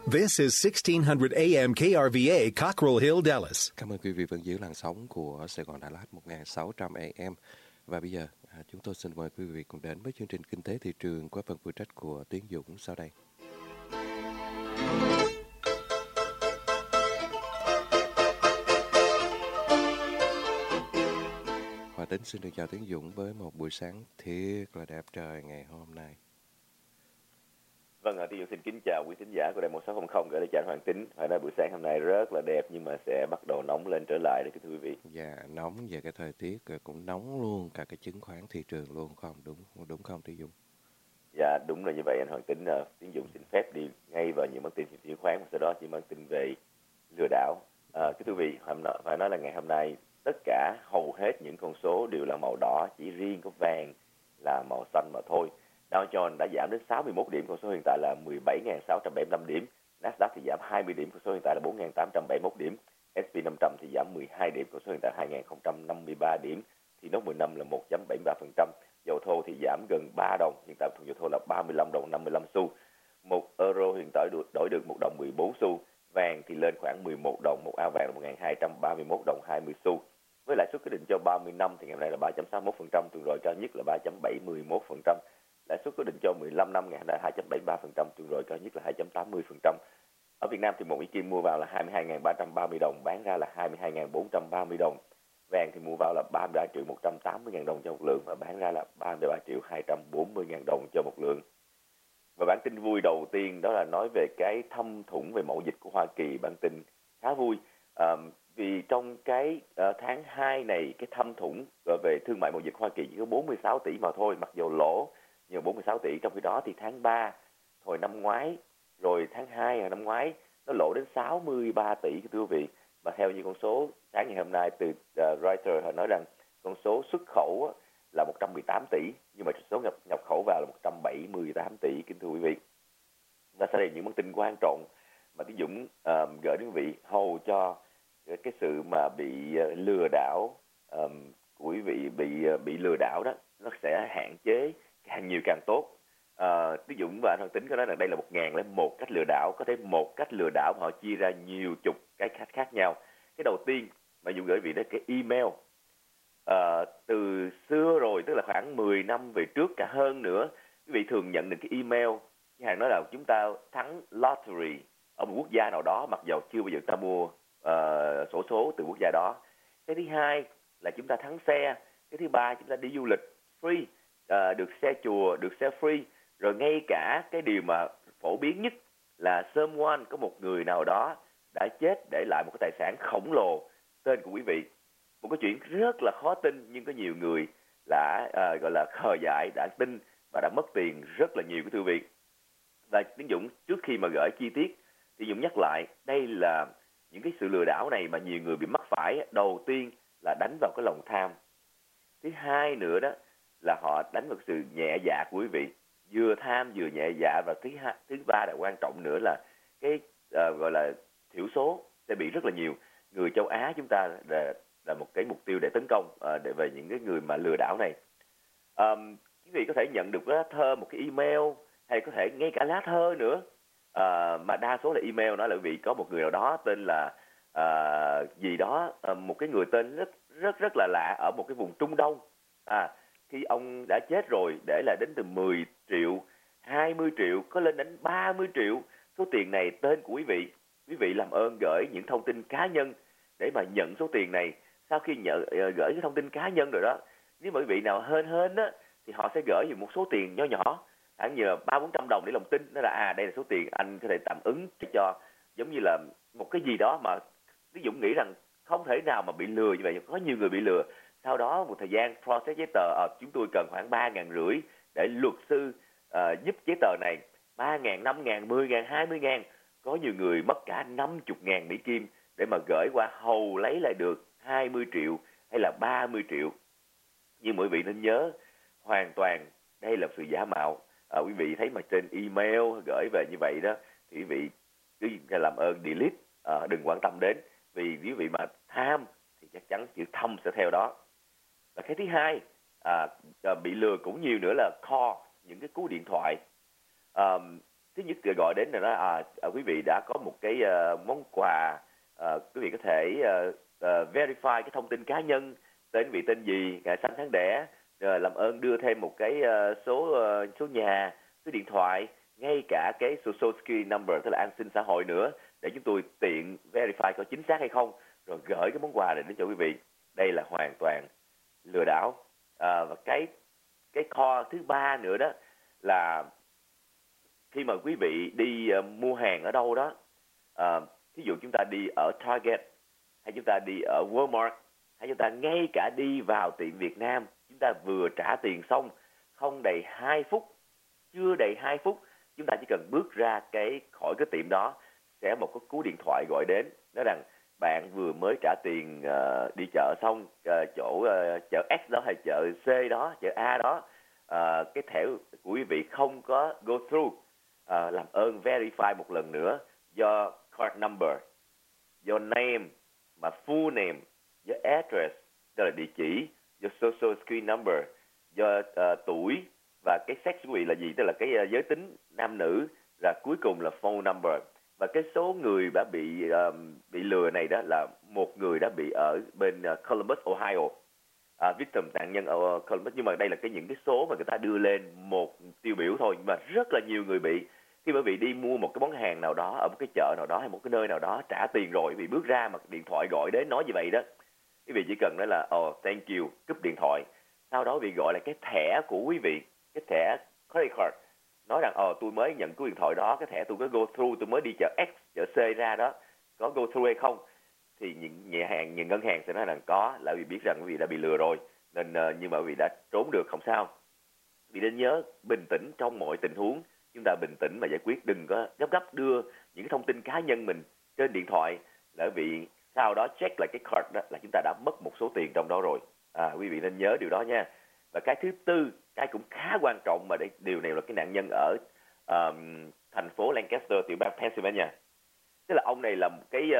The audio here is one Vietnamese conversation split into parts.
This is 1600 AM KRVA, Cockrell Hill, Dallas. Cảm ơn quý vị vẫn giữ làn sóng của Sài Gòn Đà Lạt 1600 AM. Và bây giờ chúng tôi xin mời quý vị cùng đến với chương trình Kinh tế thị trường qua phần phụ trách của Tiến Dũng sau đây. Hòa Tính xin được chào Tiến Dũng với một buổi sáng thiệt là đẹp trời ngày hôm nay. Vâng, Tiến Dũng xin kính chào quý thính giả của Đài 1600 gửi đến cho anh Hoàng Tính. Phải nói buổi sáng hôm nay rất là đẹp nhưng mà sẽ bắt đầu nóng lên trở lại đấy thưa quý vị. Dạ, nóng về cái thời tiết cũng nóng luôn cả cái chứng khoán thị trường luôn không? Đúng không Tiến Dũng? Dạ, đúng là như vậy anh Hoàng Tính. Tiến Dũng xin phép đi ngay vào những bản tin chứng khoán và sau đó chỉ bản tin về lừa đảo. Thưa quý vị, phải nói là ngày hôm nay tất cả hầu hết những con số đều là màu đỏ, chỉ riêng có vàng là màu xanh mà thôi. Dow Jones đã giảm đến 61 điểm, con số hiện tại là 17.675 điểm. Nasdaq thì giảm 20 điểm, con số hiện tại là 4.871 điểm. S&P 500 thì giảm 12 điểm, con số hiện tại 2.053 điểm. Thì nốt 10 năm là 1.73%. Dầu thô thì giảm gần 3 đồng, hiện tại thùng dầu thô là 35 đồng 55 xu. 1 euro hiện tại đổi được 1 đồng 14 xu. Vàng thì lên khoảng 11 đồng, một ao vàng là 1.231 đồng 20 xu. Với lãi suất quyết định cho 30 năm thì ngày hôm nay là 3.61%, tuần rồi cao nhất là 3.71%. Lãi suất quyết định cho 15 năm ngày hôm nay 2.73%, tuần rồi cao nhất là 2.80%. Ở Việt Nam thì một Mỹ Kim mua vào là 22.330 đồng, bán ra là 22.430 đồng. Vàng thì mua vào là 33.180.000 đồng cho một lượng và bán ra là 33.240.000 đồng cho một lượng. Và bản tin vui đầu tiên đó là nói về cái thâm thủng về mậu dịch của Hoa Kỳ. Bản tin khá vui vì trong cái tháng 2 này cái thâm thủng về thương mại mậu dịch Hoa Kỳ chỉ có 46 tỷ mà thôi, mặc dù lỗ nhiều 46 tỷ. Trong khi đó thì tháng 3 hồi năm ngoái rồi tháng 2 hồi năm ngoái nó lỗ đến 63 tỷ thưa quý vị. Và theo như con số sáng ngày hôm nay từ Reuters họ nói rằng con số xuất khẩu là 118 tỷ nhưng mà số nhập khẩu vào là 178 tỷ kính thưa quý vị. Và sau đây những bản tin quan trọng mà Tiến Dũng gửi đến quý vị hầu cho cái sự mà bị lừa đảo của quý vị bị lừa đảo đó nó sẽ hạn chế càng nhiều càng tốt. Tiến Dũng và anh Hoàng Tính có nói rằng đây là 1.001 cách lừa đảo, có thể một cách lừa đảo mà họ chia ra nhiều chục cái cách khác nhau. Cái đầu tiên mà Dũng gửi vị đó cái email. Từ xưa rồi, tức là khoảng 10 năm về trước cả hơn nữa, quý vị thường nhận được cái email như hàng nói là chúng ta thắng lottery ở một quốc gia nào đó, mặc dầu chưa bao giờ ta mua xổ số từ quốc gia đó. Cái thứ hai là chúng ta thắng xe. Cái thứ ba chúng ta đi du lịch free, được xe chùa, được xe free. Rồi ngay cả cái điều mà phổ biến nhất là someone, có một người nào đó đã chết để lại một cái tài sản khổng lồ tên của quý vị. Một cái chuyện rất là khó tin nhưng có nhiều người đã gọi là khờ dại đã tin và đã mất tiền rất là nhiều thưa quý vị. Và Tiến Dũng trước khi mà gửi chi tiết thì Dũng nhắc lại đây là những cái sự lừa đảo này mà nhiều người bị mắc phải. Đầu tiên là đánh vào cái lòng tham. Thứ hai nữa đó là họ đánh vào sự nhẹ dạ của quý vị, vừa tham vừa nhẹ dạ. Và thứ ba là quan trọng nữa là cái gọi là thiểu số sẽ bị rất là nhiều. Người châu Á chúng ta là một cái mục tiêu để tấn công để về những cái người mà lừa đảo này. Quý vị có thể nhận được lá thơ, một cái email hay có thể ngay cả lá thơ nữa, mà đa số là email nói là quý vị có một người nào đó tên là gì đó, một cái người tên rất là lạ ở một cái vùng Trung Đông. Khi ông đã chết rồi để lại đến từ 10 triệu, 20 triệu, có lên đến 30 triệu. Số tiền này tên của quý vị làm ơn gửi những thông tin cá nhân để mà nhận số tiền này. Sau khi gửi cái thông tin cá nhân rồi đó, nếu mà quý vị nào hên á thì họ sẽ gửi một số tiền nho nhỏ, khoảng như 300-400 đồng để lòng tin, đó là đây là số tiền anh có thể tạm ứng cho, giống như là một cái gì đó mà Lý Dũng nghĩ rằng không thể nào mà bị lừa như vậy. Có nhiều người bị lừa. Sau đó một thời gian process giấy tờ, chúng tôi cần khoảng 3.500 để luật sư giúp giấy tờ này. 3.000, 5.000, 10.000, 20.000. Có nhiều người mất cả 50.000 Mỹ Kim để mà gửi qua hầu lấy lại được 20 triệu hay là 30 triệu. Nhưng quý vị nên nhớ, hoàn toàn đây là sự giả mạo. Quý vị thấy mà trên email gửi về như vậy đó thì quý vị cứ làm ơn delete, đừng quan tâm đến. Vì quý vị mà tham thì chắc chắn chữ thâm sẽ theo đó. Và cái thứ hai bị lừa cũng nhiều nữa là call, những cái cú điện thoại. Thí thứ nhất gọi đến là nói quý vị đã có một cái món quà, quý vị có thể verify cái thông tin cá nhân, tên quý vị tên gì, ngày sinh tháng đẻ, làm ơn đưa thêm một cái số nhà, số điện thoại, ngay cả cái social security number, tức là an sinh xã hội nữa, để chúng tôi tiện verify có chính xác hay không, rồi gửi cái món quà này đến cho quý vị. Đây là hoàn toàn lừa đảo. Và cái kho thứ ba nữa đó là khi mà quý vị đi mua hàng ở đâu đó, ví dụ chúng ta đi ở Target, hay chúng ta đi ở Walmart, hay chúng ta ngay cả đi vào tiệm Việt Nam, chúng ta vừa trả tiền xong, không đầy 2 phút, chưa đầy 2 phút, chúng ta chỉ cần bước ra khỏi cái tiệm đó, sẽ một cái cú điện thoại gọi đến, nói rằng bạn vừa mới trả tiền đi chợ xong, chỗ chợ X đó hay chợ C đó, chợ A đó, cái thẻ của quý vị không có go through, làm ơn verify một lần nữa, do card number, do name, mà full name, do address, đó là địa chỉ, do social security number, do tuổi, và cái sex của quý vị là gì, tức là cái giới tính nam nữ, là cuối cùng là phone number. Và cái số người đã bị lừa này đó là một người đã bị ở bên Columbus, Ohio, victim, nạn nhân ở Columbus. Nhưng mà đây là những cái số mà người ta đưa lên một tiêu biểu thôi, nhưng mà rất là nhiều người bị. Khi quý vị đi mua một cái món hàng nào đó ở một cái chợ nào đó hay một cái nơi nào đó, trả tiền rồi, quý vị bước ra mà điện thoại gọi đến nói như vậy đó, quý vị chỉ cần nói là thank you, cúp điện thoại. Sau đó quý vị gọi lại cái thẻ của quý vị, cái thẻ credit card, nói rằng tôi mới nhận cú điện thoại đó, cái thẻ tôi có go through, tôi mới đi chợ X, chợ C ra đó, có go through hay không? Thì những ngân hàng sẽ nói rằng có, là vì biết rằng quý vị đã bị lừa rồi, nên nhưng mà quý vị đã trốn được, không sao. Quý vị nên nhớ bình tĩnh trong mọi tình huống, chúng ta bình tĩnh mà giải quyết, đừng có gấp đưa những cái thông tin cá nhân mình trên điện thoại, là vì sau đó check lại cái card đó là chúng ta đã mất một số tiền trong đó rồi. Quý vị nên nhớ điều đó nha. Và cái thứ tư, cái cũng khá quan trọng, mà điều này là cái nạn nhân ở thành phố Lancaster, tiểu bang Pennsylvania. Tức là ông này là một cái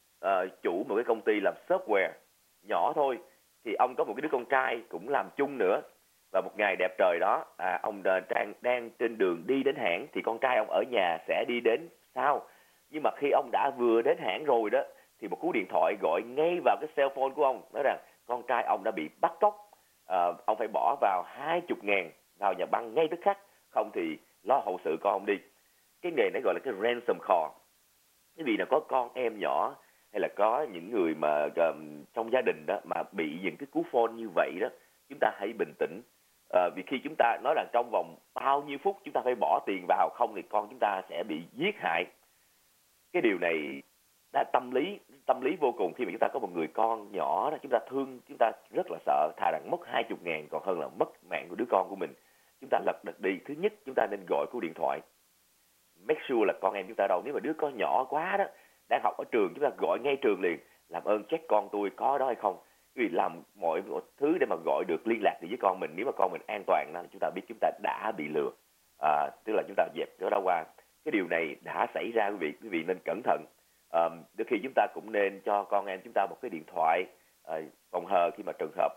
chủ một cái công ty làm software nhỏ thôi, thì ông có một cái đứa con trai cũng làm chung nữa. Và một ngày đẹp trời đó, ông đang trên đường đi đến hãng, thì con trai ông ở nhà sẽ đi đến sau. Nhưng mà khi ông đã vừa đến hãng rồi đó, thì một cú điện thoại gọi ngay vào cái cell phone của ông, nói rằng con trai ông đã bị bắt cóc. Ông phải bỏ vào 20.000 vào nhà băng ngay tức khắc, không thì lo hậu sự con ông đi. Cái nghề này gọi là cái ransom call. Cái vì là có con em nhỏ, hay là có những người mà trong gia đình đó mà bị những cái cú phone như vậy đó, chúng ta hãy bình tĩnh. Vì khi chúng ta nói là trong vòng bao nhiêu phút chúng ta phải bỏ tiền vào, không thì con chúng ta sẽ bị giết hại. Cái điều này đã tâm lý vô cùng. Khi mà chúng ta có một người con nhỏ đó, chúng ta thương, chúng ta rất là sợ, thà rằng mất 20.000 còn hơn là mất mạng của đứa con của mình. Chúng ta lật đật đi. Thứ nhất, chúng ta nên gọi cú điện thoại, make sure là con em chúng ta đâu. Nếu mà đứa con nhỏ quá đó, đang học ở trường, chúng ta gọi ngay trường liền, làm ơn check con tôi có đó hay không. Vì làm mọi thứ để mà gọi được, liên lạc được với con mình. Nếu mà con mình an toàn đó, chúng ta biết chúng ta đã bị lừa. Tức là chúng ta dẹp cái đó qua. Cái điều này đã xảy ra, quý vị nên cẩn thận. Đôi khi chúng ta cũng nên cho con em chúng ta một cái điện thoại phòng hờ, khi mà trường hợp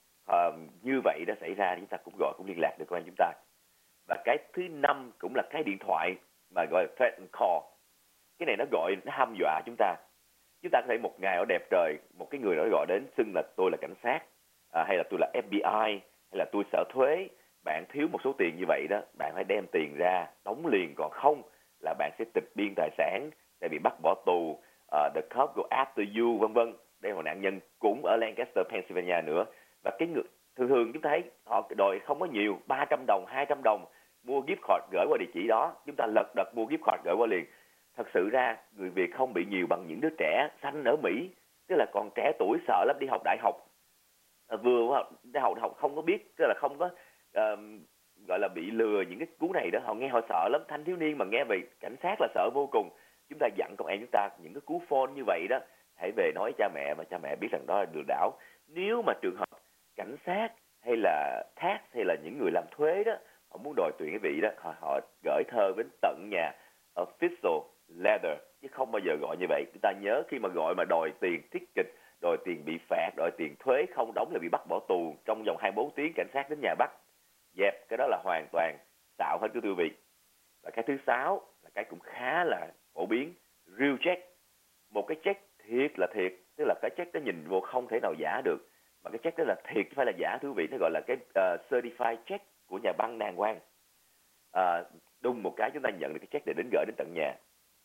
như vậy đã xảy ra, chúng ta cũng gọi, cũng liên lạc được con em chúng ta. Và cái thứ năm cũng là cái điện thoại mà gọi là threat call. Cái này nó gọi, nó hăm dọa chúng ta. Chúng ta có thể một ngày ở đẹp trời, một cái người đó gọi đến xưng là tôi là cảnh sát, hay là tôi là FBI, hay là tôi sở thuế. Bạn thiếu một số tiền như vậy đó, bạn phải đem tiền ra đóng liền, còn không là bạn sẽ tịch biên tài sản, sẽ bị bắt bỏ tù, the cop go after you, vân vân. Đây là một nạn nhân cũng ở Lancaster, Pennsylvania nữa. Và cái người thường chúng ta thấy họ đòi không có nhiều, 300 đồng, 200 đồng, mua gift card gửi qua địa chỉ đó, chúng ta lật đật mua gift card gửi qua liền. Thật sự ra người Việt không bị nhiều bằng những đứa trẻ sanh ở Mỹ, tức là còn trẻ tuổi sợ lắm, đi học đại học, vừa đại học không có biết, tức là không có gọi là bị lừa những cái cú này đó, họ nghe họ sợ lắm. Thanh thiếu niên mà nghe về cảnh sát là sợ vô cùng. Chúng ta dặn con em chúng ta những cái cú phone như vậy đó, hãy về nói cha mẹ, và cha mẹ biết rằng đó là lừa đảo. Nếu mà trường hợp cảnh sát hay là tax hay là những người làm thuế đó, họ muốn đòi tiền cái vị đó, họ gửi thơ đến tận nhà, official letter, chứ không bao giờ gọi như vậy. Chúng ta nhớ, khi mà gọi mà đòi tiền ticket, đòi tiền bị phạt, đòi tiền thuế không đóng là bị bắt bỏ tù trong vòng 24 tiếng, cảnh sát đến nhà bắt. Dẹp, cái đó là hoàn toàn xạo hết, quý vị. Và Và cái thứ 6 là cái cũng khá là phổ biến, real check. Một cái check thiệt là thiệt, tức là cái check đó nhìn vô không thể nào giả được, mà cái check đó là thiệt chứ phải là giả, thưa quý vị. Nó gọi là cái certified check của nhà băng đàng hoàng. Đùng một cái chúng ta nhận được cái check để đến gửi đến tận nhà.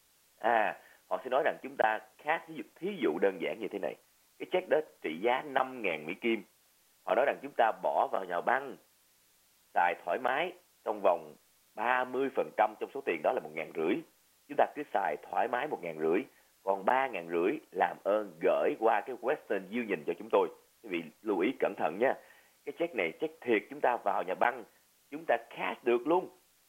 Họ sẽ nói rằng chúng ta khác, thí dụ đơn giản như thế này, cái check đó trị giá 5.000 Mỹ Kim. Họ nói rằng chúng ta bỏ vào nhà băng, xài thoải mái trong vòng 30% trong số tiền đó là 1.500. Chúng ta cứ xài thoải mái 1.500, còn 3.500 làm ơn gửi qua cái Western Union cho chúng tôi. Quý vị lưu ý cẩn thận nha. Cái check này check thiệt, chúng ta vào nhà băng chúng ta cash được luôn.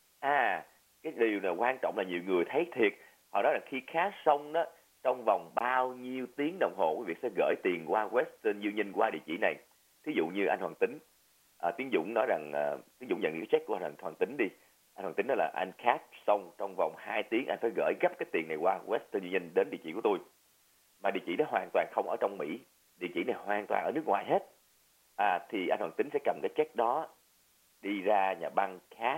Cái điều này quan trọng là nhiều người thấy thiệt. Họ nói là khi cash xong đó, trong vòng bao nhiêu tiếng đồng hồ quý vị sẽ gửi tiền qua Western Union qua địa chỉ này. Thí dụ như anh Hoàng Tính, Tiến Dũng nói rằng Tiến Dũng nhận cái check của anh Hoàng Tính đi. Anh Hoàng Tính nói là anh cash xong trong vòng 2 tiếng anh phải gửi gấp cái tiền này qua Western Union đến địa chỉ của tôi. Mà địa chỉ đó hoàn toàn không ở trong Mỹ, địa chỉ này hoàn toàn ở nước ngoài hết. Thì anh Hoàng Tính sẽ cầm cái check đó đi ra nhà băng cash,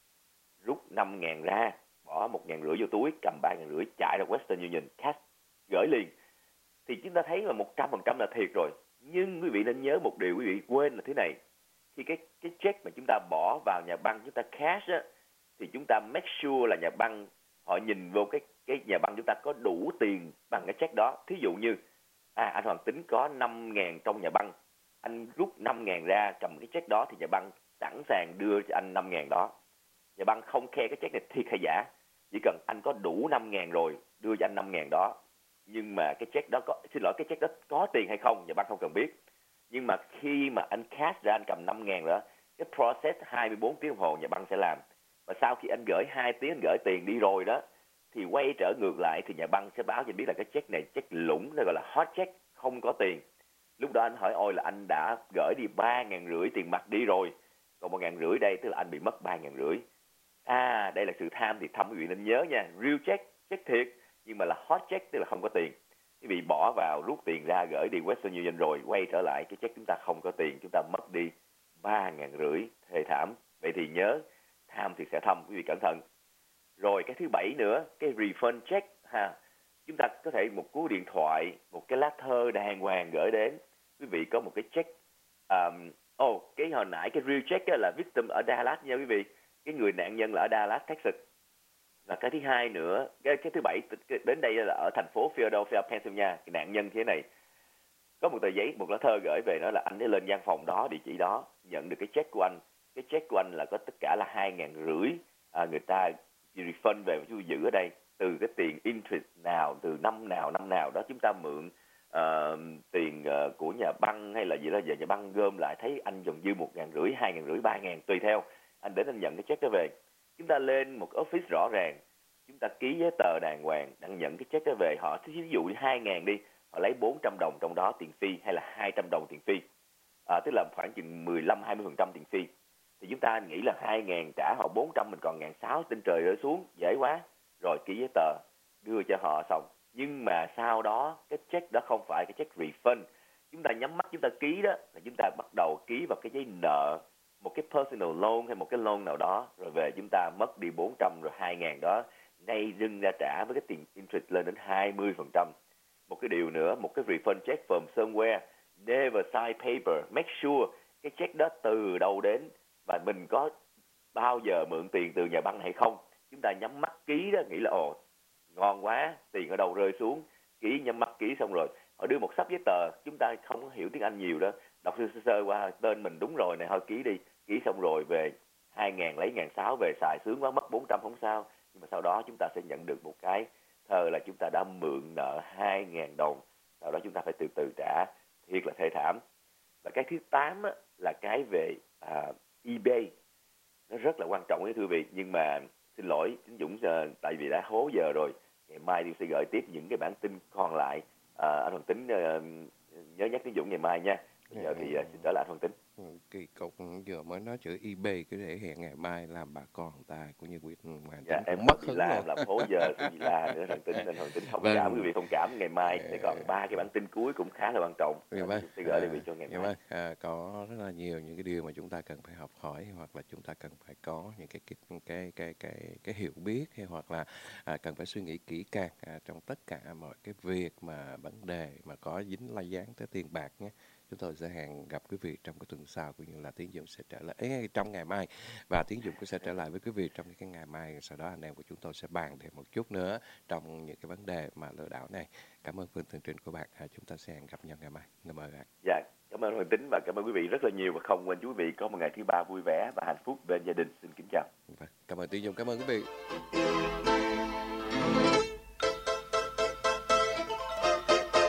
rút 5.000 ra, bỏ 1.500 vô túi, cầm 3.500 chạy ra Western Union cash gửi liền. Thì chúng ta thấy là 100% là thiệt rồi. Nhưng quý vị nên nhớ một điều quý vị quên là thế này. Khi cái check mà chúng ta bỏ vào nhà băng chúng ta cash á, thì chúng ta make sure là nhà băng họ nhìn vô cái nhà băng chúng ta có đủ tiền bằng cái check đó. Thí dụ như anh Hoàng Tính có 5.000 trong nhà băng, anh rút 5.000 ra cầm cái check đó thì nhà băng sẵn sàng đưa cho anh 5.000 đó. Nhà băng không khe cái check này thiệt hay giả, chỉ cần anh có đủ 5.000 rồi đưa cho anh 5.000 đó. Nhưng mà cái check đó cái check đó có tiền hay không nhà băng không cần biết. Nhưng mà khi mà anh cash ra, anh cầm 5.000 đó, cái process 24 tiếng đồng hồ nhà băng sẽ làm. Và sau khi anh gửi 2 tiếng anh gửi tiền đi rồi đó, thì quay trở ngược lại thì nhà băng sẽ báo cho biết là cái check này check lũng, nó gọi là hot check, không có tiền. Lúc đó anh hỏi ôi là anh đã gửi đi 3.500 tiền mặt đi rồi, còn 1.500 đây tức là anh bị mất 3.500. Đây là sự tham thì thâm, quý vị nên nhớ nha. Real check, check thiệt, nhưng mà là hot check tức là không có tiền. Quý vị bỏ vào rút tiền ra gửi đi Western Union rồi quay trở lại cái check chúng ta không có tiền, chúng ta mất đi 3.500, thê thảm. Vậy thì nhớ, tham thì sẽ thâm, quý vị cẩn thận. Rồi cái thứ 7 nữa, cái refund check chúng ta có thể một cú điện thoại, một cái lá thơ đàng hoàng gửi đến. Quý vị có một cái check, cái hồi nãy cái real check là victim ở Dallas nha quý vị, cái người nạn nhân là ở Dallas, Texas. Và cái thứ hai nữa, cái thứ 7 đến đây là ở thành phố Philadelphia, Pennsylvania, cái nạn nhân thế này. Có một tờ giấy, một lá thơ gửi về nói là anh ấy lên văn phòng đó, địa chỉ đó, nhận được cái check của anh. Cái check của anh là có tất cả là 2.500. Người ta refund về và chú giữ ở đây. Từ cái tiền interest nào, từ năm nào đó chúng ta mượn tiền của nhà băng hay là gì đó, giờ nhà băng gom lại thấy anh dòng dư 1.500, 2.500, 3.000 tùy theo. Anh đến anh nhận cái check đó về. Chúng ta lên một office rõ ràng, chúng ta ký giấy tờ đàng hoàng, đang nhận cái check đó về. Họ ví dụ như 2.000 đi, họ lấy 400 đồng trong đó tiền fee hay là 200 đồng tiền fee, tức là khoảng chừng 15-20% tiền fee. Thì chúng ta nghĩ là 2.000 trả họ 400, mình còn 1.600 trên trời rơi xuống, dễ quá. Rồi ký giấy tờ, đưa cho họ xong. Nhưng mà sau đó, cái check đó không phải cái check refund. Chúng ta nhắm mắt chúng ta ký đó, là chúng ta bắt đầu ký vào cái giấy nợ, một cái personal loan hay một cái loan nào đó, rồi về chúng ta mất đi 400 rồi 2.000 đó, nay dưng ra trả với cái tiền interest lên đến 20%. Một cái điều nữa, một cái refund check from somewhere, never sign paper, make sure cái check đó từ đâu đến và mình có bao giờ mượn tiền từ nhà băng hay không. Chúng ta nhắm mắt ký đó, nghĩ là ngon quá, tiền ở đâu rơi xuống, ký nhắm mắt ký xong rồi họ đưa một xấp giấy tờ, chúng ta không có hiểu tiếng Anh nhiều đó, đọc sơ qua tên mình đúng rồi này, thôi ký đi, ký xong rồi về 2.000 lấy 1.600 về xài sướng quá, mất 400 không sao. Nhưng mà sau đó chúng ta sẽ nhận được một cái thơ là chúng ta đã mượn nợ 2.000 đồng, sau đó chúng ta phải từ từ trả, thiệt là thê thảm. Và cái thứ 8 á, là cái về eBay, nó rất là quan trọng với thưa vị. Nhưng mà xin lỗi Tiến Dũng, tại vì đã hố giờ rồi, ngày mai tôi sẽ gửi tiếp những cái bản tin còn lại. Anh Hoàng Tính nhớ nhắc Tiến Dũng ngày mai nha. Bây giờ thì xin trở lại anh Hoàng Tính. Kỳ cục vừa mới nói chữ eBay cứ để hẹn ngày mai làm bà con người ta cũng như Nguyễn Hoàng Dạ, Tính em cũng còn mất chị hứng La, luôn. em làm hố giờ của chị La nữa Hoàng Tính, nên Hoàng Tính thông cảm, quý Vâng. vị thông cảm, ngày mai sẽ còn 3 cái bản tin cuối cũng khá là quan trọng. Dạ vâng, Chúng tôi gửi đến quý vị cho ngày dạ mai. vâng, có rất là nhiều những cái điều mà chúng ta cần phải học hỏi, hoặc là chúng ta cần phải có những cái hiểu biết, hay hoặc là cần phải suy nghĩ kỹ càng trong tất cả mọi cái việc mà vấn đề mà có dính lai dáng tới tiền bạc nhé. Chúng tôi sẽ hẹn gặp quý vị trong cái tuần sau, cũng như là Tiến Dũng sẽ trở lại trong ngày mai, và Tiến Dũng cũng sẽ trở lại với quý vị trong cái ngày mai. Sau đó anh em của chúng tôi sẽ bàn thêm một chút nữa trong những cái vấn đề mà lừa đảo này. Cảm ơn phần tường trình của bạn. Chúng ta sẽ hẹn gặp nhau ngày mai. Cảm ơn bạn. Dạ, cảm ơn Hoàng Tính và cảm ơn quý vị rất là nhiều, và không quên chúc quý vị có một ngày thứ ba vui vẻ và hạnh phúc bên gia đình. Xin kính chào. Vâng, cảm ơn Tiến Dũng, cảm ơn quý vị.